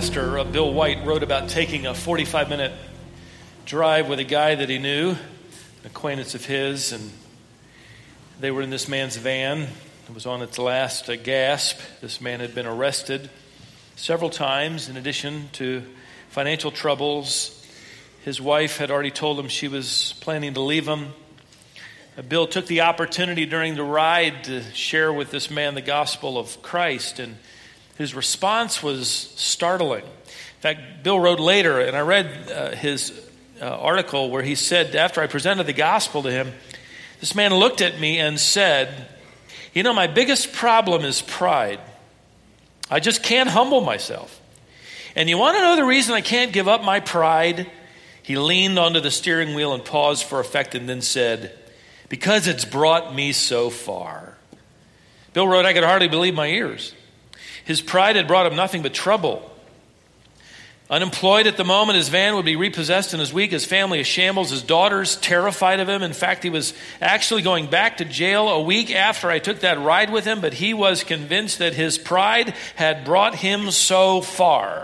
pastor, Bill White, wrote about taking a 45-minute drive with a guy that he knew, an acquaintance of his, and they were in this man's van. It was on its last gasp. This man had been arrested several times in addition to financial troubles. His wife had already told him she was planning to leave him. Bill took the opportunity during the ride to share with this man the gospel of Christ, and his response was startling. In fact, Bill wrote later, and I read his article where he said, after I presented the gospel to him, this man looked at me and said, "You know, my biggest problem is pride. I just can't humble myself. And you want to know the reason I can't give up my pride?" He leaned onto the steering wheel and paused for effect and then said, "Because it's brought me so far." Bill wrote, "I could hardly believe my ears." His pride had brought him nothing but trouble. Unemployed at the moment, his van would be repossessed in his week, his family a shambles, his daughters terrified of him. In fact, he was actually going back to jail a week after I took that ride with him, but he was convinced that his pride had brought him so far.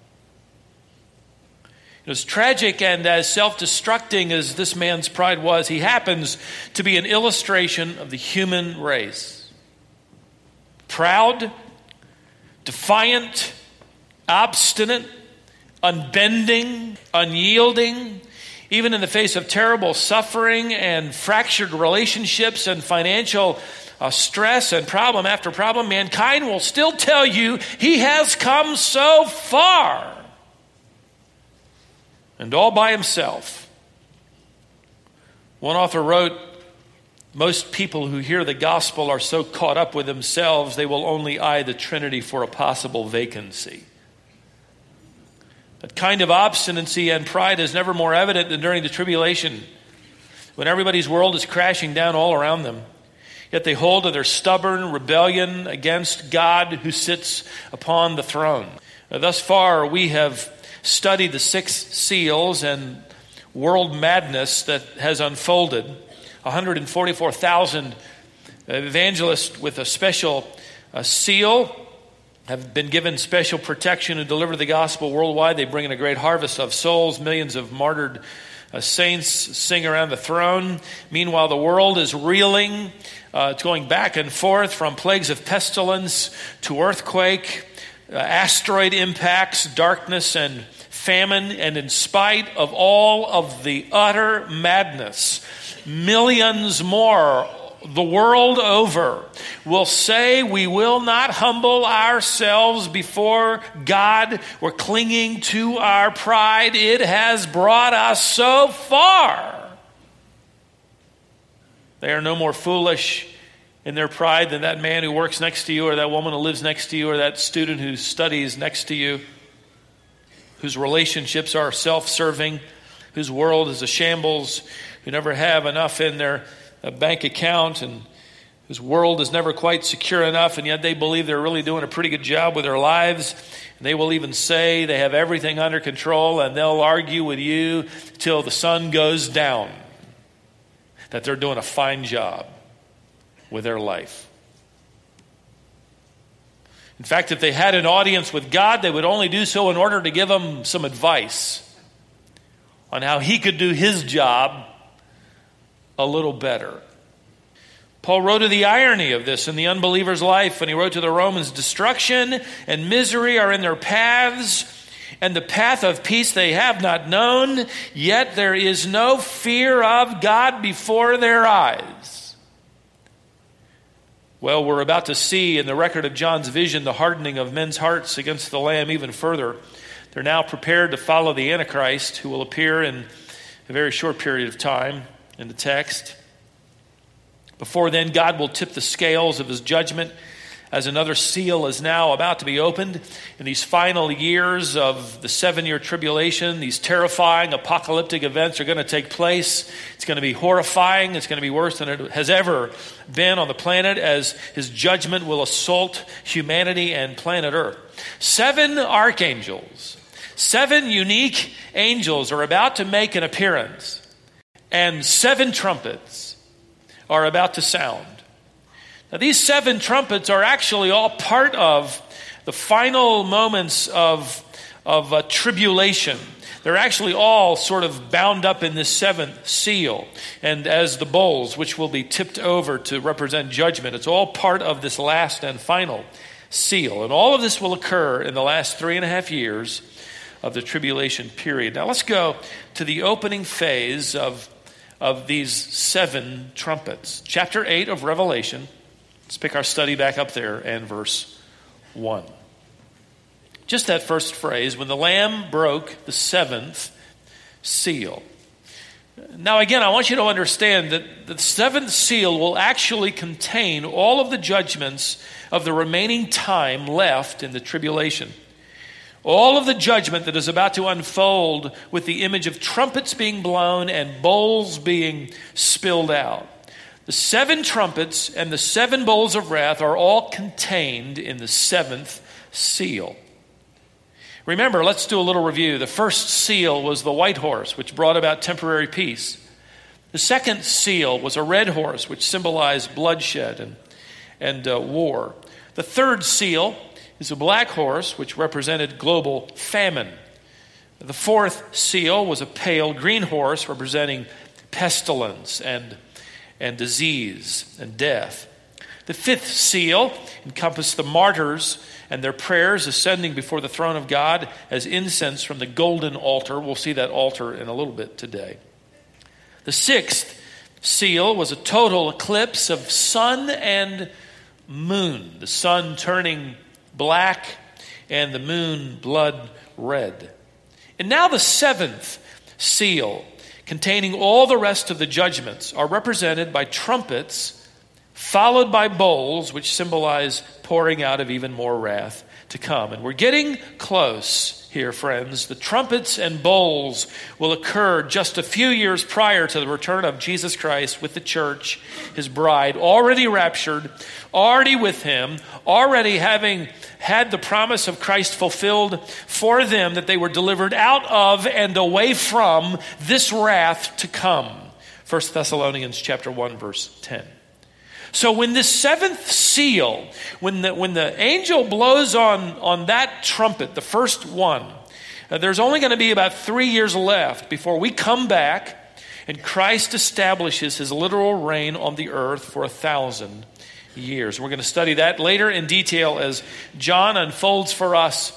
As tragic and as self-destructing as this man's pride was, he happens to be an illustration of the human race. Proud, defiant, obstinate, unbending, unyielding, even in the face of terrible suffering and fractured relationships and financial stress and problem after problem, mankind will still tell you he has come so far. And all by himself. One author wrote, "Most people who hear the gospel are so caught up with themselves, they will only eye the Trinity for a possible vacancy." That kind of obstinacy and pride is never more evident than during the tribulation, when everybody's world is crashing down all around them. Yet they hold to their stubborn rebellion against God who sits upon the throne. Thus far, we have studied the 6 seals and world madness that has unfolded. 144,000 evangelists with a special seal have been given special protection to deliver the gospel worldwide. They bring in a great harvest of souls. Millions of martyred saints sing around the throne. Meanwhile, the world is reeling. It's going back and forth from plagues of pestilence to earthquake, asteroid impacts, darkness, and famine. And in spite of all of the utter madness, millions more the world over will say we will not humble ourselves before God. We're clinging to our pride. It has brought us so far. They are no more foolish in their pride than that man who works next to you, or that woman who lives next to you, or that student who studies next to you, whose relationships are self-serving, whose world is a shambles, who never have enough in their bank account, and whose world is never quite secure enough, and yet they believe they're really doing a pretty good job with their lives. And they will even say they have everything under control, and they'll argue with you till the sun goes down that they're doing a fine job with their life. In fact, if they had an audience with God, they would only do so in order to give him some advice on how he could do his job a little better. Paul wrote of the irony of this in the unbeliever's life when he wrote to the Romans, "Destruction and misery are in their paths, and the path of peace they have not known, yet there is no fear of God before their eyes." Well, we're about to see in the record of John's vision the hardening of men's hearts against the Lamb even further. They're now prepared to follow the Antichrist, who will appear in a very short period of time in the text. Before then, God will tip the scales of his judgment as another seal is now about to be opened. In these final years of the 7-year tribulation, these terrifying apocalyptic events are going to take place. It's going to be horrifying. It's going to be worse than it has ever been on the planet, as his judgment will assault humanity and planet Earth. 7 archangels, 7 unique angels are about to make an appearance. And 7 trumpets are about to sound. Now, these 7 trumpets are actually all part of the final moments of of tribulation. They're actually all sort of bound up in this seventh seal. And as the bowls, which will be tipped over to represent judgment, it's all part of this last and final seal. And all of this will occur in the last 3.5 years of the tribulation period. Now let's go to the opening phase of these 7 trumpets. Chapter 8 of Revelation. Let's pick our study back up there and verse 1. Just that first phrase, when the Lamb broke the 7th seal. Now again, I want you to understand that the 7th seal will actually contain all of the judgments of the remaining time left in the tribulation. All of the judgment that is about to unfold with the image of trumpets being blown and bowls being spilled out. The 7 trumpets and the 7 bowls of wrath are all contained in the 7th seal. Remember, let's do a little review. The first seal was the white horse, which brought about temporary peace. The second seal was a red horse, which symbolized bloodshed and war. The third seal is a black horse, which represented global famine. The fourth seal was a pale green horse, representing pestilence and disease and death. The fifth seal encompassed the martyrs and their prayers ascending before the throne of God as incense from the golden altar. We'll see that altar in a little bit today. The sixth seal was a total eclipse of sun and moon, the sun turning black and the moon blood red. And now the 7th seal, containing all the rest of the judgments, are represented by trumpets followed by bowls, which symbolize pouring out of even more wrath to come. And we're getting close here, friends. The trumpets and bowls will occur just a few years prior to the return of Jesus Christ with the church, his bride, already raptured, already with him, already having had the promise of Christ fulfilled for them, that they were delivered out of and away from this wrath to come. 1 Thessalonians chapter 1, verse 10. So when this 7th seal, when the angel blows on that trumpet, the first one, there's only going to be about 3 years left before we come back and Christ establishes his literal reign on the earth for 1,000 years. We're going to study that later in detail as John unfolds for us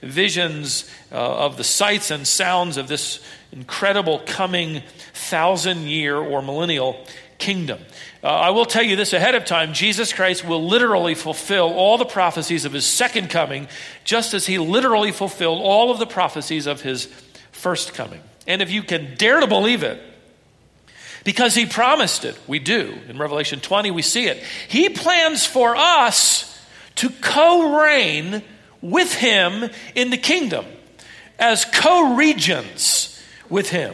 visions of the sights and sounds of this incredible coming 1,000-year or millennial kingdom. I will tell you this ahead of time. Jesus Christ will literally fulfill all the prophecies of his second coming, just as he literally fulfilled all of the prophecies of his first coming. And if you can dare to believe it, because he promised it, we do. In Revelation 20, we see it. He plans for us to co-reign with him in the kingdom as co-regents with him,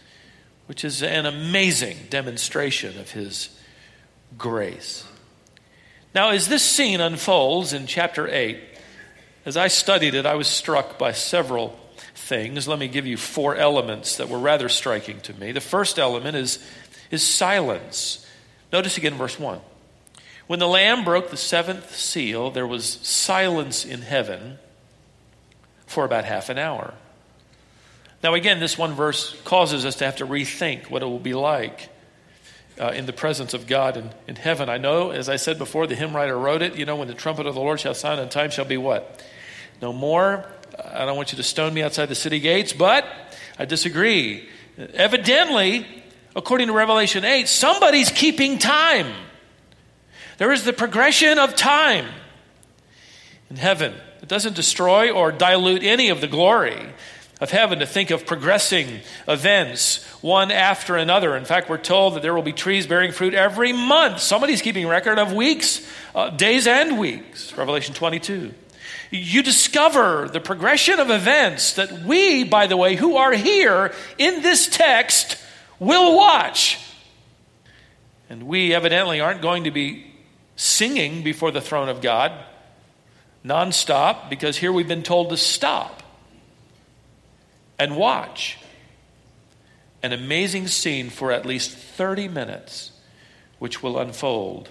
which is an amazing demonstration of his grace. Now, as this scene unfolds in chapter 8, as I studied it, I was struck by several things. Let me give you 4 elements that were rather striking to me. The first element is silence. Notice again verse 1. When the Lamb broke the 7th seal, there was silence in heaven for about half an hour. Now again, this one verse causes us to have to rethink what it will be like in the presence of God in heaven. I know, as I said before, the hymn writer wrote it, when the trumpet of the Lord shall sound and time shall be what? No more. I don't want you to stone me outside the city gates, but I disagree. Evidently, according to Revelation 8, somebody's keeping time. There is the progression of time in heaven. It doesn't destroy or dilute any of the glory of heaven to think of progressing events one after another. In fact, we're told that there will be trees bearing fruit every month. Somebody's keeping record of weeks, days and weeks. Revelation 22. You discover the progression of events that we, by the way, who are here in this text, will watch. And we evidently aren't going to be singing before the throne of God nonstop, because here we've been told to stop and watch an amazing scene for at least 30 minutes, which will unfold.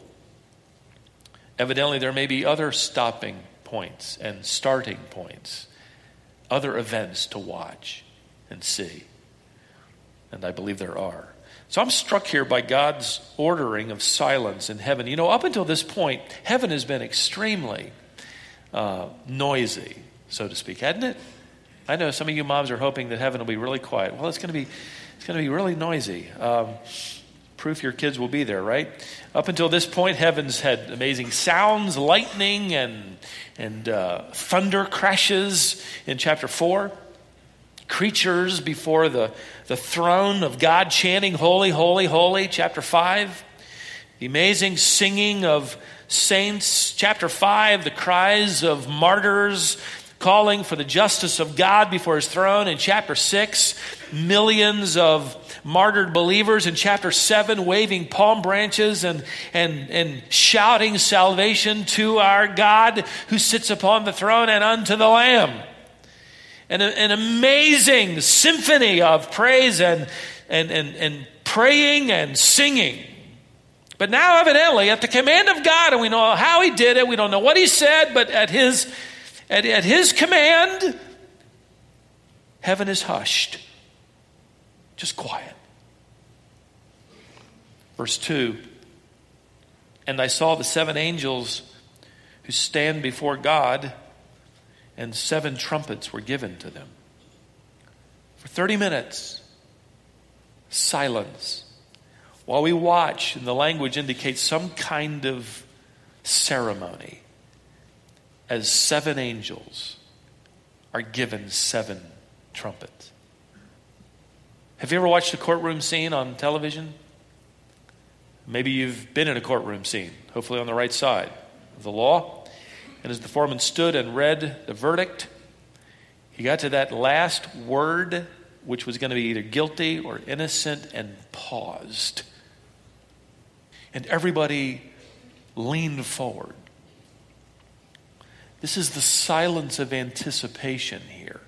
Evidently, there may be other stopping points and starting points other events to watch and see. And I believe there are. So I'm struck here by God's ordering of silence in heaven. You know, up until this point, heaven has been extremely noisy, so to speak, hadn't it? I know some of you moms are hoping that heaven will be really quiet. Well, it's going to be really noisy. Proof your kids will be there, right? Up until this point, heaven's had amazing sounds, lightning, and thunder crashes in chapter 4. Creatures before the throne of God chanting, holy, holy, holy, chapter 5. The amazing singing of saints, chapter 5. The cries of martyrs calling for the justice of God before his throne in chapter 6. Millions of martyred believers in chapter 7 waving palm branches and shouting salvation to our God who sits upon the throne and unto the Lamb. An amazing symphony of praise and praying and singing. But now evidently at the command of God, and we know how he did it, we don't know what he said, but at his command, heaven is hushed. Just quiet. Verse 2, and I saw the 7 angels who stand before God, and 7 trumpets were given to them. For 30 minutes, silence. While we watch, and the language indicates some kind of ceremony, as 7 angels are given 7 trumpets. Have you ever watched a courtroom scene on television? Maybe you've been in a courtroom scene, hopefully on the right side of the law. And as the foreman stood and read the verdict, he got to that last word, which was going to be either guilty or innocent, and paused. And everybody leaned forward. This is the silence of anticipation here.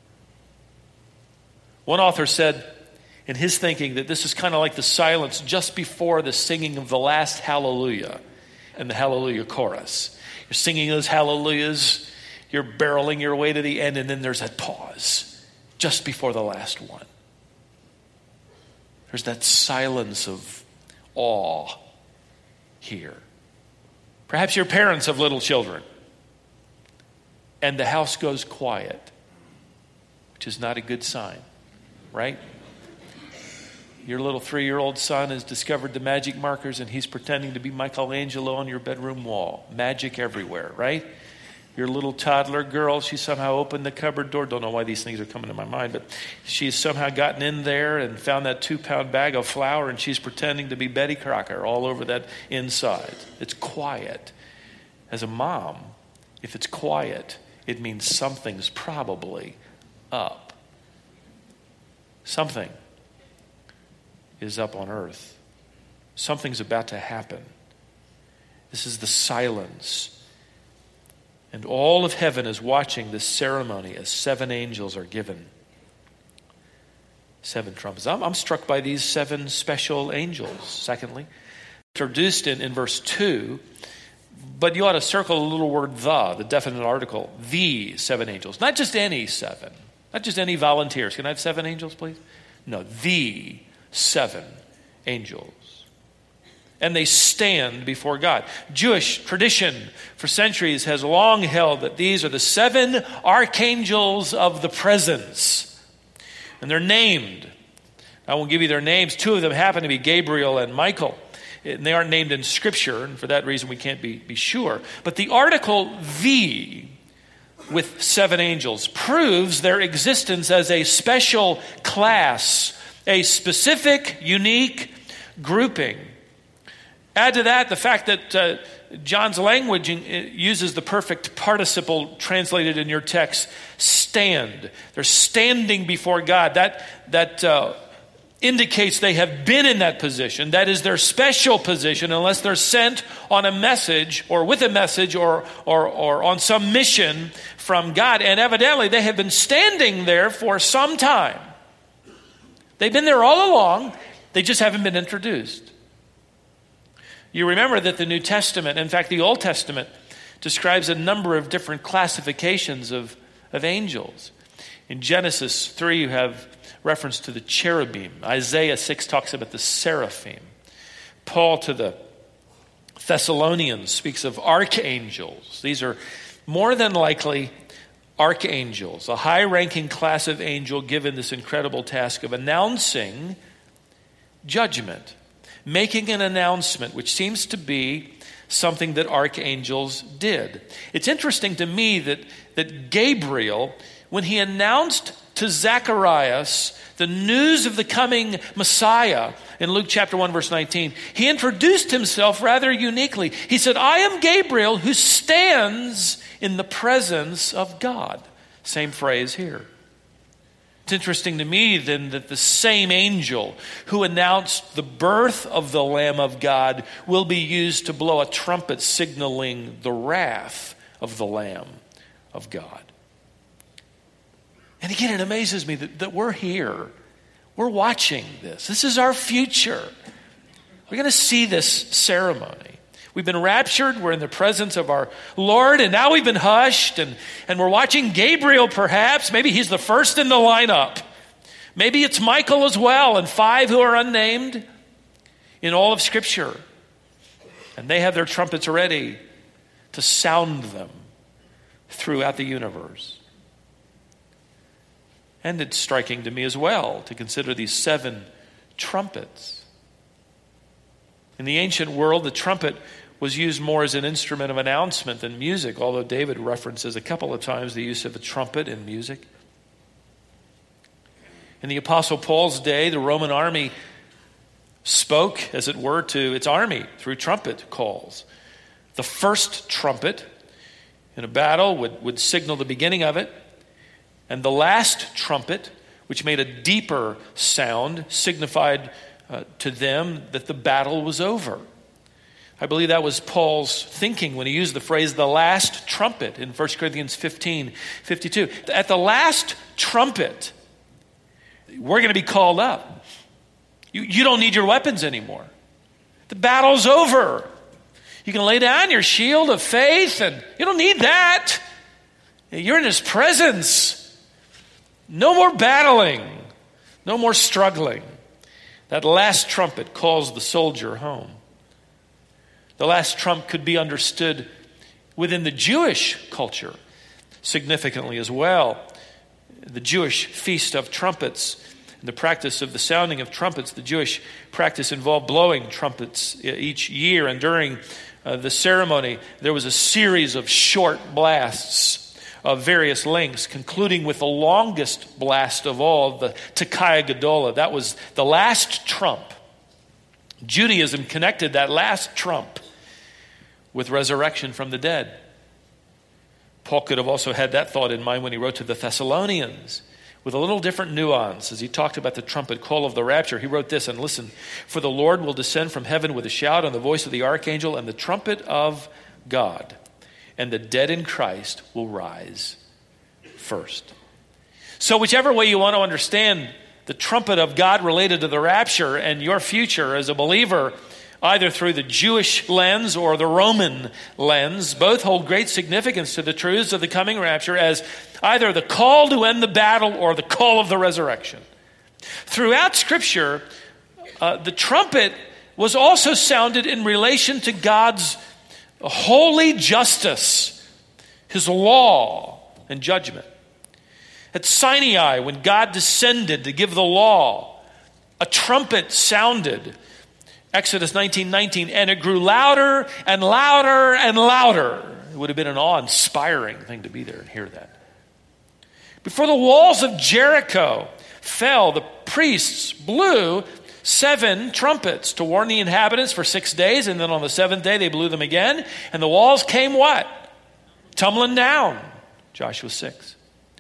One author said in his thinking that this is kind of like the silence just before the singing of the last hallelujah and the hallelujah chorus. You're singing those hallelujahs, you're barreling your way to the end, and then there's that pause just before the last one. There's that silence of awe here. Perhaps you're parents of little children, and the house goes quiet, which is not a good sign, right? Your little 3-year-old son has discovered the magic markers and he's pretending to be Michelangelo on your bedroom wall. Magic everywhere, right? Your little toddler girl, she somehow opened the cupboard door. Don't know why these things are coming to my mind, but she's somehow gotten in there and found that 2-pound bag of flour and she's pretending to be Betty Crocker all over that inside. It's quiet. As a mom, if it's quiet, it means something's probably up. Something is up on earth. Something's about to happen. This is the silence. And all of heaven is watching this ceremony as 7 angels are given 7 trumpets. I'm struck by these 7 special angels, secondly. Introduced in verse 2, but you ought to circle a little word the definite article, the 7 angels. Not just any 7. Not just any volunteers. Can I have 7 angels, please? No, the 7 angels. And they stand before God. Jewish tradition for centuries has long held that these are the 7 archangels of the presence. And they're named. I won't give you their names. 2 of them happen to be Gabriel and Michael. And they aren't named in Scripture, and for that reason we can't be sure. But the article the with 7 angels proves their existence as a special class, a specific, unique grouping. Add to that the fact that John's language uses the perfect participle translated in your text, stand. They're standing before God. That indicates they have been in that position. That is their special position unless they're sent on a message or with a message or on some mission from God. And evidently they have been standing there for some time. They've been there all along. They just haven't been introduced. You remember that the New Testament, in fact the Old Testament, describes a number of different classifications of angels. In Genesis 3, you have reference to the cherubim. Isaiah 6 talks about the seraphim. Paul to the Thessalonians speaks of archangels. These are more than likely archangels, a high-ranking class of angel given this incredible task of announcing judgment, making an announcement, which seems to be something that archangels did. It's interesting to me that Gabriel, when he announced to Zacharias the news of the coming Messiah in Luke chapter 1, verse 19, he introduced himself rather uniquely. He said, "I am Gabriel who stands in the presence of God." Same phrase here. It's interesting to me then that the same angel who announced the birth of the Lamb of God will be used to blow a trumpet signaling the wrath of the Lamb of God. And again, it amazes me that we're here. We're watching this. This is our future. We're going to see this ceremony. We've been raptured. We're in the presence of our Lord. And now we've been hushed. And we're watching Gabriel perhaps. Maybe he's the first in the lineup. Maybe it's Michael as well. And 5 who are unnamed in all of Scripture. And they have their trumpets ready to sound them throughout the universe. And it's striking to me as well to consider these 7 trumpets. In the ancient world, the trumpet was used more as an instrument of announcement than music, although David references a couple of times the use of a trumpet in music. In the Apostle Paul's day, the Roman army spoke, as it were, to its army through trumpet calls. The first trumpet in a battle would signal the beginning of it. And the last trumpet, which made a deeper sound, signified to them that the battle was over. I believe that was Paul's thinking when he used the phrase, the last trumpet, in 1 Corinthians 15:52. At the last trumpet, we're going to be called up. You don't need your weapons anymore. The battle's over. You can lay down your shield of faith, and you don't need that. You're in His presence. No more battling. No more struggling. That last trumpet calls the soldier home. The last trump could be understood within the Jewish culture significantly as well. The Jewish Feast of Trumpets, and the practice of the sounding of trumpets, the Jewish practice involved blowing trumpets each year. And during the ceremony, there was a series of short blasts of various lengths, concluding with the longest blast of all, the Tekiah Gedolah. That was the last trump. Judaism connected that last trump with resurrection from the dead. Paul could have also had that thought in mind when he wrote to the Thessalonians, with a little different nuance. As he talked about the trumpet call of the rapture, he wrote this, and listen, "For the Lord will descend from heaven with a shout and the voice of the archangel and the trumpet of God. And the dead in Christ will rise first." So whichever way you want to understand the trumpet of God related to the rapture and your future as a believer, either through the Jewish lens or the Roman lens, both hold great significance to the truths of the coming rapture as either the call to end the battle or the call of the resurrection. Throughout Scripture, the trumpet was also sounded in relation to God's holy justice, His law and judgment. At Sinai, when God descended to give the law, a trumpet sounded, Exodus 19:19, and it grew louder and louder and louder. It would have been an awe-inspiring thing to be there and hear that. Before the walls of Jericho fell, the priests blew 7 trumpets to warn the inhabitants for 6 days, and then on the 7th day they blew them again, and the walls came what? Tumbling down. Joshua 6.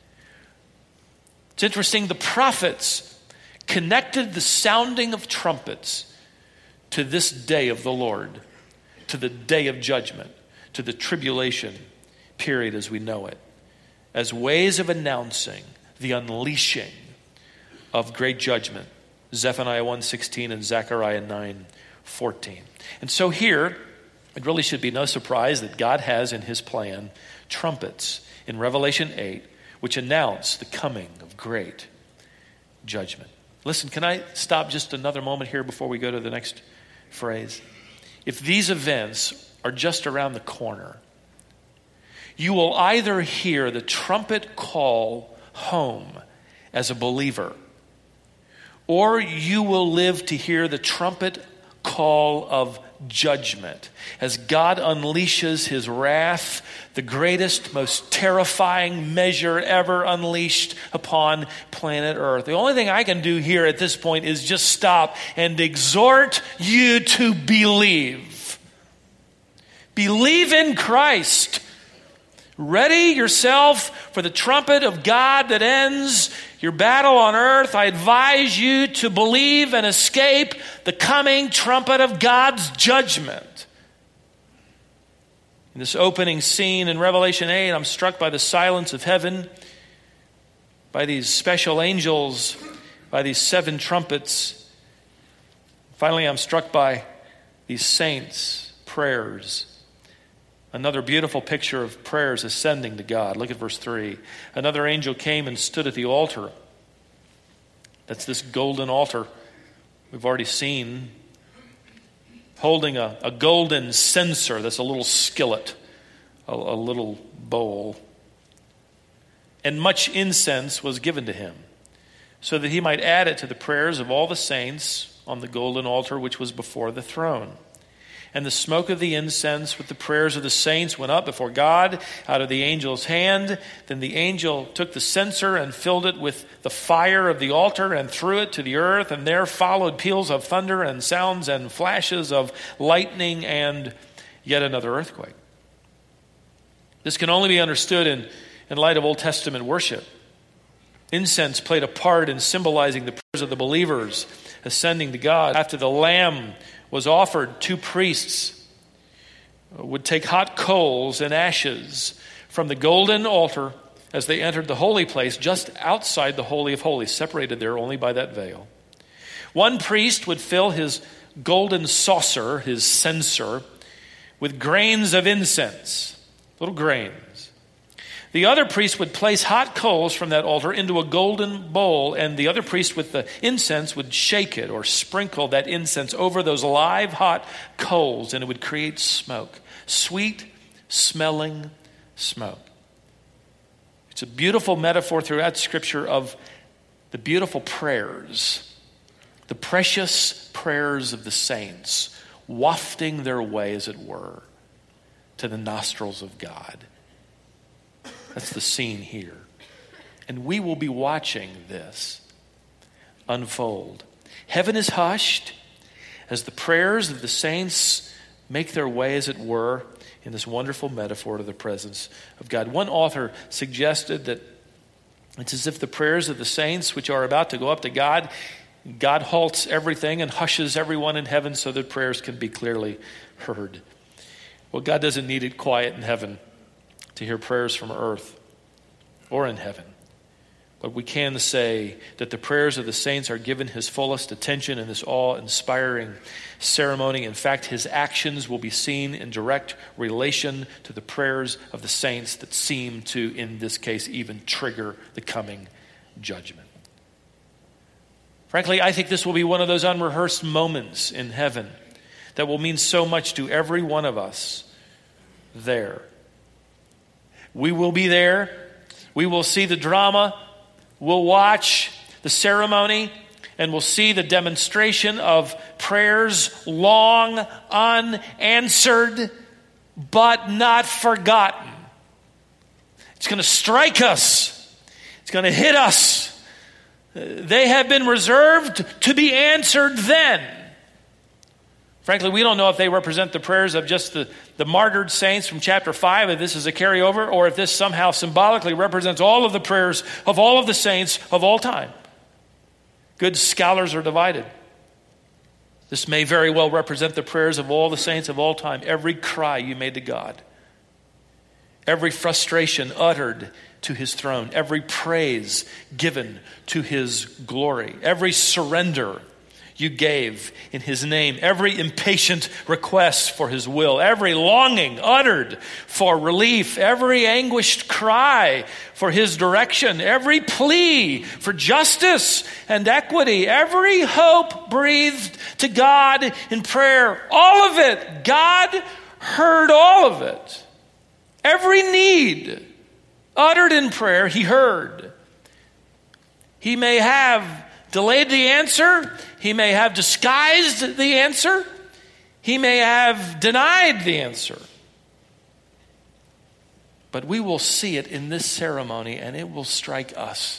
It's interesting, the prophets connected the sounding of trumpets to this day of the Lord, to the day of judgment, to the tribulation period as we know it, as ways of announcing the unleashing of great judgment. Zephaniah 1:16 and Zechariah 9:14. And so here, it really should be no surprise that God has in His plan trumpets in Revelation 8, which announce the coming of great judgment. Listen, can I stop just another moment here before we go to the next phrase? If these events are just around the corner, you will either hear the trumpet call home as a believer, or you will live to hear the trumpet call of judgment as God unleashes his wrath, the greatest, most terrifying measure ever unleashed upon planet Earth. The only thing I can do here at this point is just stop and exhort you to believe. Believe in Christ. Ready yourself for the trumpet of God that ends your battle on earth. I advise you to believe and escape the coming trumpet of God's judgment. In this opening scene in Revelation 8, I'm struck by the silence of heaven, by these special angels, by these 7 trumpets. Finally, I'm struck by these saints' prayers. Another beautiful picture of prayers ascending to God. Look at verse 3. Another angel came and stood at the altar. That's this golden altar we've already seen, holding a golden censer. That's a little skillet, a little bowl. And much incense was given to him, so that he might add it to the prayers of all the saints on the golden altar which was before the throne. And the smoke of the incense with the prayers of the saints went up before God out of the angel's hand. Then the angel took the censer and filled it with the fire of the altar and threw it to the earth. And there followed peals of thunder and sounds and flashes of lightning and yet another earthquake. This can only be understood in light of Old Testament worship. Incense played a part in symbolizing the prayers of the believers ascending to God. After the Lamb was offered, 2 priests would take hot coals and ashes from the golden altar as they entered the holy place just outside the Holy of Holies, separated there only by that veil. One priest would fill his golden saucer, his censer, with grains of incense, little grains. The other priest would place hot coals from that altar into a golden bowl, and the other priest with the incense would shake it or sprinkle that incense over those live hot coals, and it would create smoke, sweet smelling smoke. It's a beautiful metaphor throughout Scripture of the beautiful prayers, the precious prayers of the saints, wafting their way, as it were, to the nostrils of God. That's the scene here. And we will be watching this unfold. Heaven is hushed as the prayers of the saints make their way, as it were, in this wonderful metaphor to the presence of God. One author suggested that it's as if the prayers of the saints, which are about to go up to God, God halts everything and hushes everyone in heaven so that prayers can be clearly heard. Well, God doesn't need it quiet in heaven to hear prayers from earth or in heaven. But we can say that the prayers of the saints are given his fullest attention in this awe-inspiring ceremony. In fact, his actions will be seen in direct relation to the prayers of the saints that seem to, in this case, even trigger the coming judgment. Frankly, I think this will be one of those unrehearsed moments in heaven that will mean so much to every one of us there. We will be there. We will see the drama. We'll watch the ceremony. And we'll see the demonstration of prayers long unanswered, but not forgotten. It's going to strike us. It's going to hit us. They have been reserved to be answered then. Frankly, we don't know if they represent the prayers of just the martyred saints from chapter 5, if this is a carryover, or if this somehow symbolically represents all of the prayers of all of the saints of all time. Good scholars are divided. This may very well represent the prayers of all the saints of all time. Every cry you made to God. Every frustration uttered to his throne. Every praise given to his glory. Every surrender You gave in his name every impatient request for his will, every longing uttered for relief, every anguished cry for his direction, every plea for justice and equity, every hope breathed to God in prayer. All of it, God heard all of it. Every need uttered in prayer, he heard. He may have delayed the answer. He may have disguised the answer. He may have denied the answer. But we will see it in this ceremony, and it will strike us.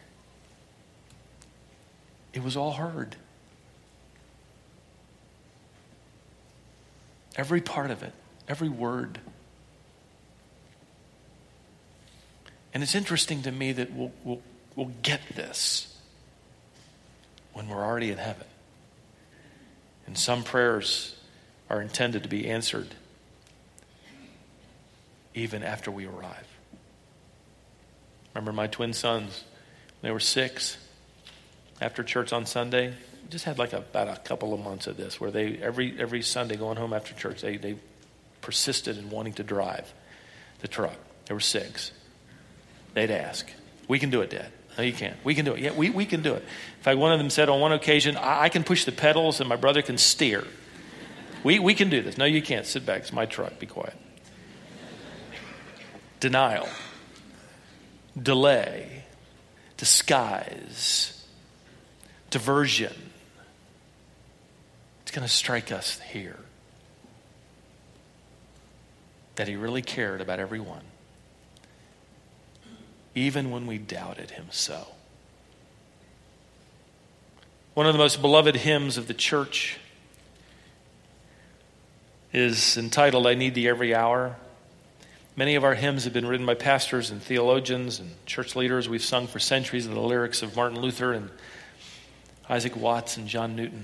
It was all heard. Every part of it, every word. And it's interesting to me that we'll get this when we're already in heaven. And some prayers are intended to be answered even after we arrive. Remember my twin sons, when they were 6, after church on Sunday, just had about a couple of months of this where they every Sunday going home after church, they persisted in wanting to drive the truck. They were 6. They'd ask, "We can do it, Dad." "No, you can't." "We can do it." "Yeah, we can do it." In fact, one of them said on one occasion, I can push the pedals and my brother can steer. We can do this." "No, you can't. Sit back. It's my truck. Be quiet." Denial, delay, disguise, diversion. It's going to strike us here that he really cared about everyone, even when we doubted him so. One of the most beloved hymns of the church is entitled, "I Need Thee Every Hour." Many of our hymns have been written by pastors and theologians and church leaders. We've sung for centuries the lyrics of Martin Luther and Isaac Watts and John Newton.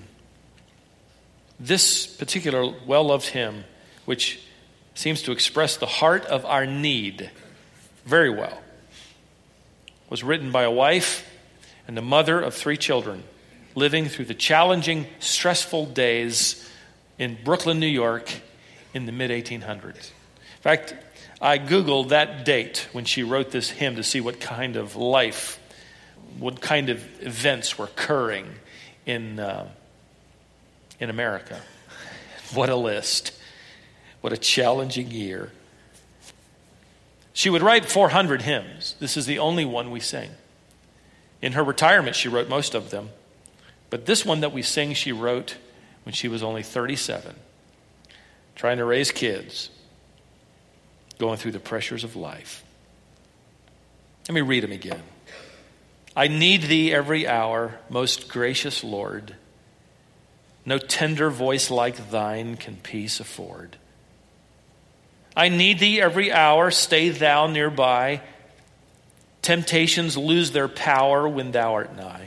This particular well-loved hymn, which seems to express the heart of our need very well, was written by a wife and the mother of 3 children living through the challenging, stressful days in Brooklyn, New York in the mid-1800s. In fact, I Googled that date when she wrote this hymn to see what kind of life, what kind of events were occurring in America. What a list. What a challenging year. She would write 400 hymns. This is the only one we sing. In her retirement, she wrote most of them. But this one that we sing, she wrote when she was only 37, trying to raise kids, going through the pressures of life. Let me read them again. "I need thee every hour, most gracious Lord. No tender voice like thine can peace afford. I need thee every hour, stay thou nearby. Temptations lose their power when thou art nigh.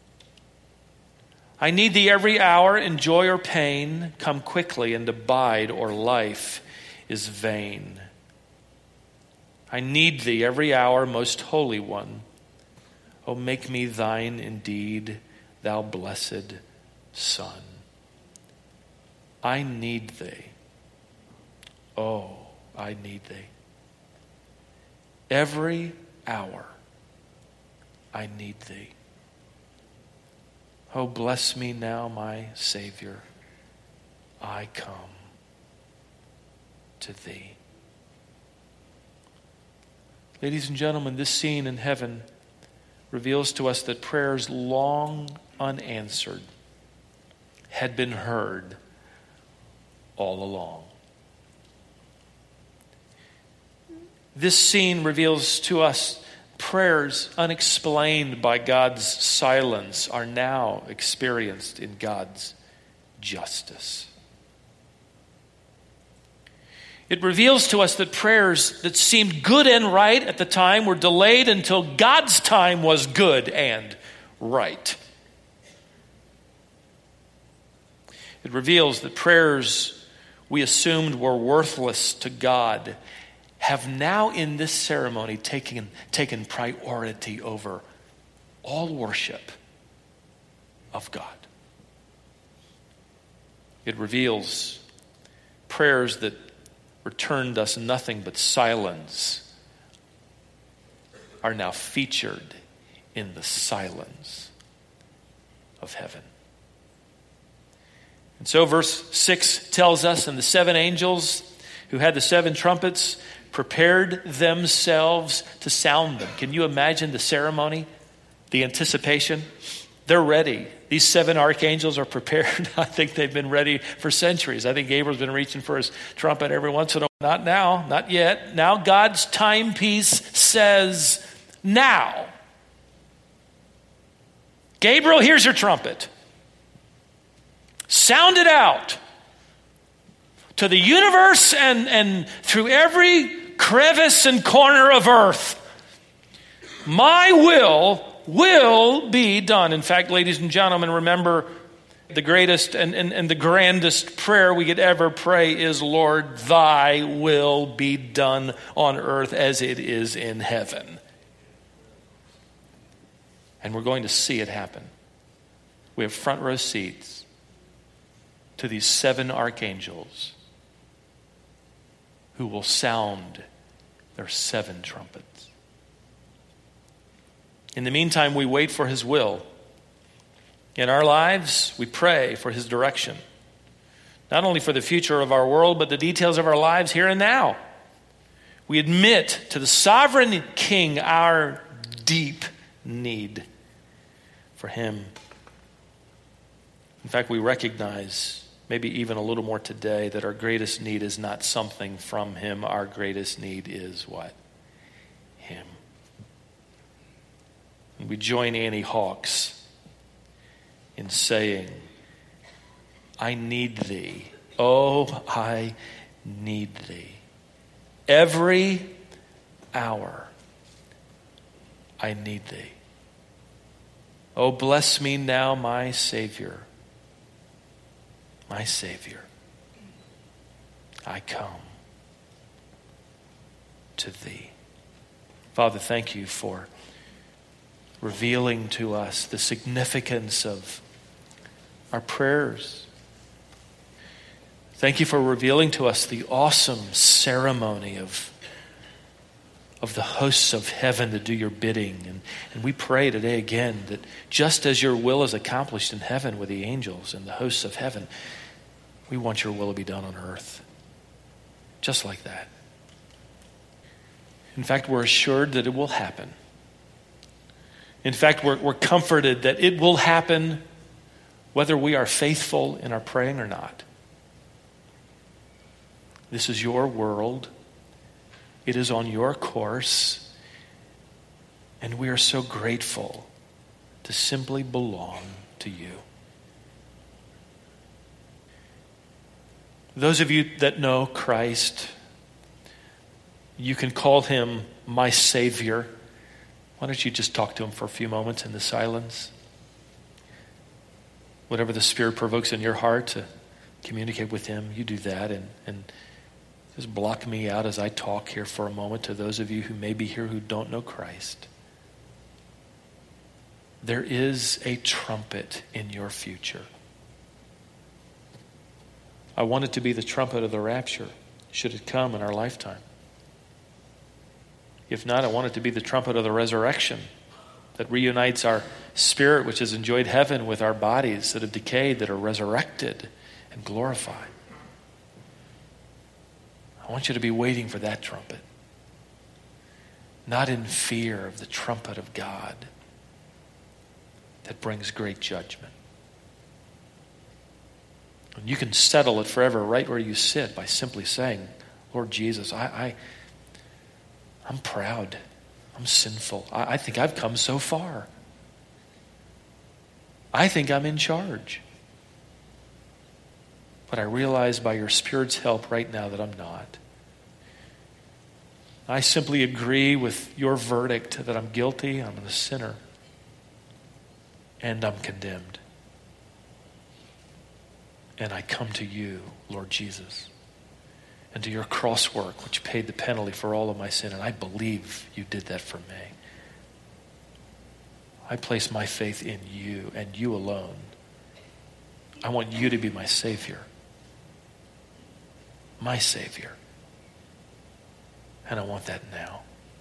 I need thee every hour, in joy or pain. Come quickly and abide, or life is vain. I need thee every hour, most holy one. O make me thine indeed, thou blessed Son. I need thee. Oh, I need thee. Every hour I need thee. Oh, bless me now, my Savior. I come to thee. Ladies and gentlemen, this scene in heaven reveals to us that prayers long unanswered had been heard all along. This scene reveals to us prayers unexplained by God's silence are now experienced in God's justice. It reveals to us that prayers that seemed good and right at the time were delayed until God's time was good and right. It reveals that prayers we assumed were worthless to God have now in this ceremony taken priority over all worship of God. It reveals prayers that returned us nothing but silence are now featured in the silence of heaven. And so verse 6 tells us, and the 7 angels who had the 7 trumpets prepared themselves to sound them. Can you imagine the ceremony, the anticipation? They're ready. These 7 archangels are prepared. I think they've been ready for centuries. I think Gabriel's been reaching for his trumpet every once in a while. Not now, not yet. Now God's timepiece says, now. Gabriel, here's your trumpet. Sound it out to the universe and through every crevice and corner of earth. My will be done. In fact, ladies and gentlemen, remember the greatest and the grandest prayer we could ever pray is, Lord, thy will be done on earth as it is in heaven. And we're going to see it happen. We have front row seats to these 7 archangels who will sound their 7 trumpets. In the meantime, we wait for his will. In our lives, we pray for his direction. Not only for the future of our world, but the details of our lives here and now. We admit to the sovereign King our deep need for him. In fact, we recognize, maybe even a little more today, that our greatest need is not something from him. Our greatest need is what? Him. And we join Annie Hawks in saying, I need thee. Oh, I need thee. Every hour, I need thee. Oh, bless me now, my Savior. My Savior. I come to thee. Father, thank you for revealing to us the significance of our prayers. Thank you for revealing to us the awesome ceremony of the hosts of heaven to do your bidding. And we pray today again that just as your will is accomplished in heaven with the angels and the hosts of heaven, we want your will to be done on earth. Just like that. In fact, we're assured that it will happen. In fact, we're comforted that it will happen whether we are faithful in our praying or not. This is your world. It is on your course. And we are so grateful to simply belong to you. Those of you that know Christ, you can call him my Savior. Why don't you just talk to him for a few moments in the silence? Whatever the Spirit provokes in your heart to communicate with him, you do that. And just block me out as I talk here for a moment to those of you who may be here who don't know Christ. There is a trumpet in your future. I want it to be the trumpet of the rapture, should it come in our lifetime. If not, I want it to be the trumpet of the resurrection that reunites our spirit, which has enjoyed heaven, with our bodies that have decayed, that are resurrected and glorified. I want you to be waiting for that trumpet. Not in fear of the trumpet of God that brings great judgment. And you can settle it forever right where you sit by simply saying, Lord Jesus, I'm proud. I'm sinful. I think I've come so far. I think I'm in charge. But I realize by your Spirit's help right now that I'm not. I simply agree with your verdict that I'm guilty, I'm a sinner, and I'm condemned. And I come to you, Lord Jesus, and to your cross work, which paid the penalty for all of my sin, and I believe you did that for me. I place my faith in you and you alone. I want you to be my Savior. my Savior. And I want that now.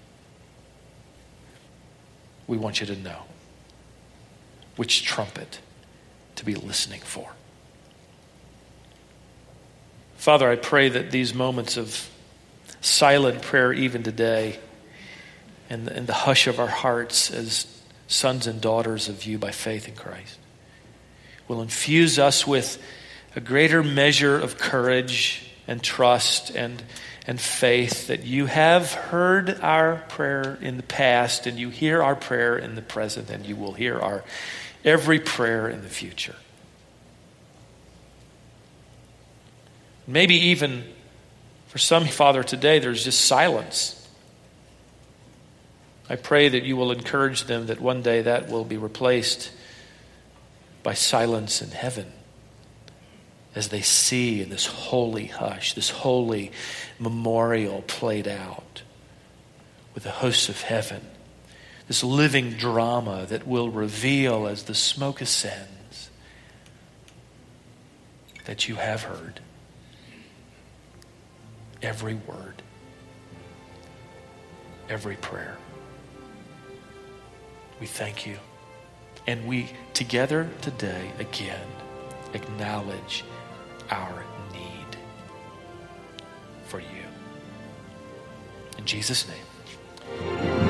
We want you to know which trumpet to be listening for. Father, I pray that these moments of silent prayer even today and the hush of our hearts as sons and daughters of you by faith in Christ will infuse us with a greater measure of courage and trust and faith that you have heard our prayer in the past, and you hear our prayer in the present, and you will hear our every prayer in the future. Maybe even for some, Father, today there's just silence. I pray that you will encourage them that one day that will be replaced by silence in heaven as they see in this holy hush, this holy memorial played out with the hosts of heaven, this living drama that will reveal as the smoke ascends that you have heard every word, every prayer. We thank you. And we together today again acknowledge our need for you. In Jesus' name.